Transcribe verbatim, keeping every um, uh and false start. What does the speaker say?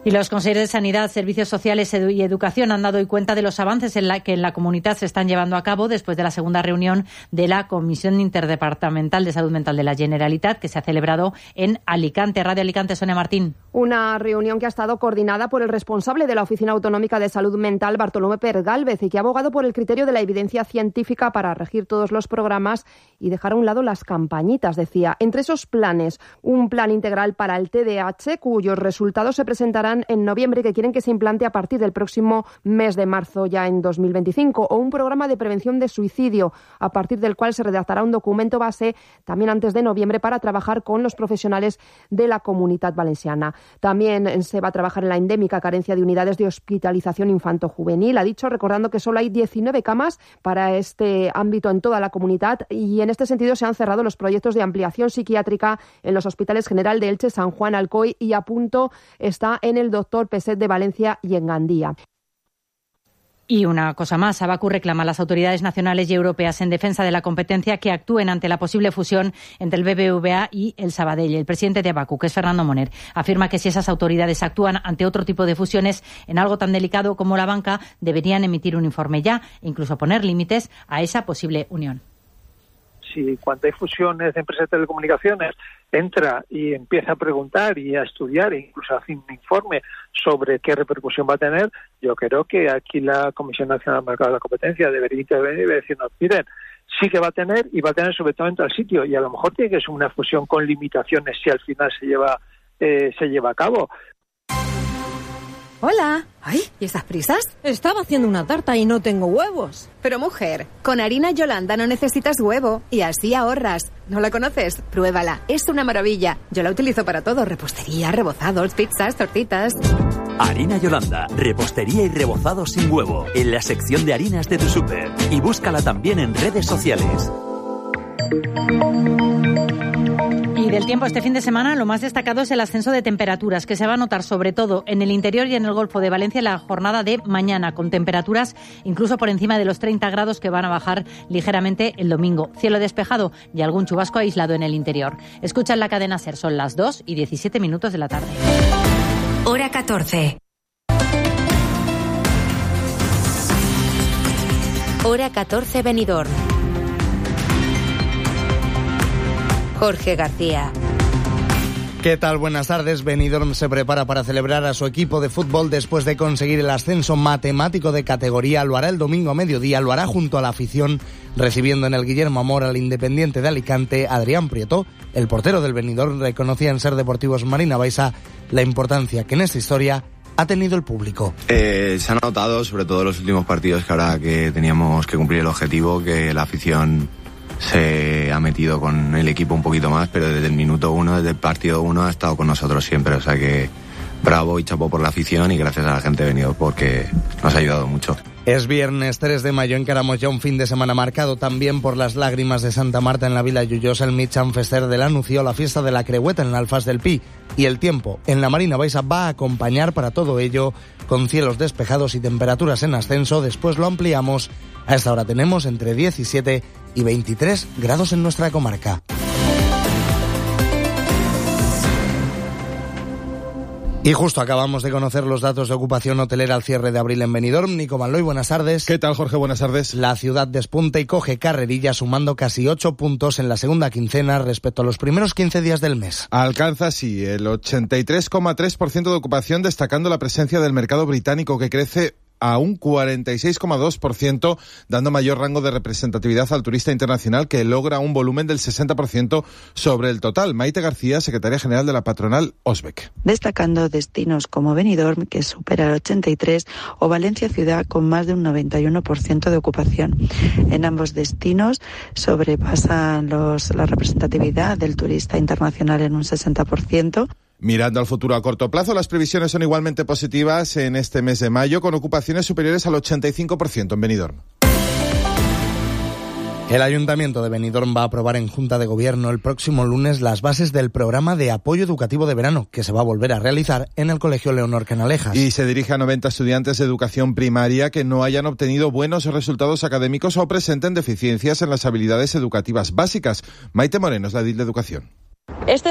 Y los consejeros de Sanidad, Servicios Sociales y Educación han dado hoy cuenta de los avances en la que en la comunidad se están llevando a cabo después de la segunda reunión de la Comisión Interdepartamental de Salud Mental de la Generalitat, que se ha celebrado en Alicante. Radio Alicante, Sonia Martín. Una reunión que ha estado coordinada por el responsable de la Oficina Autonómica de Salud Mental, Bartolomé Pergálvez, y que ha abogado por el criterio de la evidencia científica para regir todos los programas y dejar a un lado las campañitas, decía. Entre esos planes, un plan integral para el T D A H, cuyos resultados se presentarán en noviembre, que quieren que se implante a partir del próximo mes de marzo, ya en dos mil veinticinco, o un programa de prevención de suicidio, a partir del cual se redactará un documento base también antes de noviembre para trabajar con los profesionales de la Comunitat Valenciana. También se va a trabajar en la endémica carencia de unidades de hospitalización infanto-juvenil, ha dicho, recordando que solo hay diecinueve camas para este ámbito en toda la comunidad, y en este sentido se han cerrado los proyectos de ampliación psiquiátrica en los hospitales General de Elche, San Juan, Alcoy, y a punto está en el Doctor Peset de Valencia y en Gandía. Y una cosa más, Abacu reclama a las autoridades nacionales y europeas en defensa de la competencia que actúen ante la posible fusión entre el B B V A y el Sabadell. El presidente de Abacu, que es Fernando Moner, afirma que si esas autoridades actúan ante otro tipo de fusiones en algo tan delicado como la banca, deberían emitir un informe ya e incluso poner límites a esa posible unión. Si cuando hay fusiones de empresas de telecomunicaciones entra y empieza a preguntar y a estudiar e incluso hace un informe sobre qué repercusión va a tener, yo creo que aquí la Comisión Nacional del Mercado de la Competencia debería intervenir y decirnos, miren, sí que va a tener y va a tener sobre todo en tal sitio, y a lo mejor tiene que ser una fusión con limitaciones si al final se lleva eh, se lleva a cabo. Hola. Ay, ¿y esas prisas? Estaba haciendo una tarta y no tengo huevos. Pero mujer, con harina Yolanda no necesitas huevo y así ahorras. ¿No la conoces? Pruébala, es una maravilla. Yo la utilizo para todo, repostería, rebozados, pizzas, tortitas. Harina Yolanda, repostería y rebozados sin huevo, en la sección de harinas de tu súper. Y búscala también en redes sociales. Y del tiempo este fin de semana, lo más destacado es el ascenso de temperaturas, que se va a notar sobre todo en el interior y en el Golfo de Valencia en la jornada de mañana, con temperaturas incluso por encima de los treinta grados, que van a bajar ligeramente el domingo. Cielo despejado y algún chubasco aislado en el interior. Escuchan la cadena SER, son las dos y diecisiete minutos de la tarde. Hora catorce. Hora catorce, Benidorm. Jorge García. ¿Qué tal? Buenas tardes. Benidorm se prepara para celebrar a su equipo de fútbol después de conseguir el ascenso matemático de categoría. Lo hará el domingo a mediodía, lo hará junto a la afición, recibiendo en el Guillermo Amor al Independiente de Alicante. Adrián Prieto, el portero del Benidorm, reconocía en Ser Deportivos Marina Baixa la importancia que en esta historia ha tenido el público. Eh, se ha notado, sobre todo en los últimos partidos, que ahora que teníamos que cumplir el objetivo, que la afición se ha metido con el equipo un poquito más, pero desde el minuto uno, desde el partido uno, ha estado con nosotros siempre. O sea que bravo y chapó por la afición, y gracias a la gente de Benidorm porque nos ha ayudado mucho. Es viernes tres de mayo, encaramos ya un fin de semana marcado también por las lágrimas de Santa Marta en la Vila Llullosa, el Mitjan Fester de la Nució, la fiesta de la Creueta en la Alfaz del Pi. Y el tiempo en la Marina Baixa va a acompañar para todo ello, con cielos despejados y temperaturas en ascenso. Después lo ampliamos. A esta hora tenemos entre diecisiete y veintitrés grados en nuestra comarca. Y justo acabamos de conocer los datos de ocupación hotelera al cierre de abril en Benidorm. Nico Manloy, buenas tardes. ¿Qué tal, Jorge? Buenas tardes. La ciudad despunta y coge carrerilla, sumando casi ocho puntos en la segunda quincena respecto a los primeros quince días del mes. Alcanza así el ochenta y tres coma tres por ciento de ocupación, destacando la presencia del mercado británico, que crece a un cuarenta y seis coma dos por ciento, dando mayor rango de representatividad al turista internacional, que logra un volumen del sesenta por ciento sobre el total. Maite García, secretaria general de la patronal Osbec. Destacando destinos como Benidorm, que supera el ochenta y tres, o Valencia Ciudad, con más de un noventa y uno por ciento de ocupación. En ambos destinos sobrepasan los, la representatividad del turista internacional en un sesenta por ciento. Mirando al futuro a corto plazo, las previsiones son igualmente positivas en este mes de mayo, con ocupaciones superiores al ochenta y cinco por ciento en Benidorm. El Ayuntamiento de Benidorm va a aprobar en Junta de Gobierno el próximo lunes las bases del programa de apoyo educativo de verano, que se va a volver a realizar en el Colegio Leonor Canalejas. Y se dirige a noventa estudiantes de educación primaria que no hayan obtenido buenos resultados académicos o presenten deficiencias en las habilidades educativas básicas. Maite Moreno es la edil de Educación. Este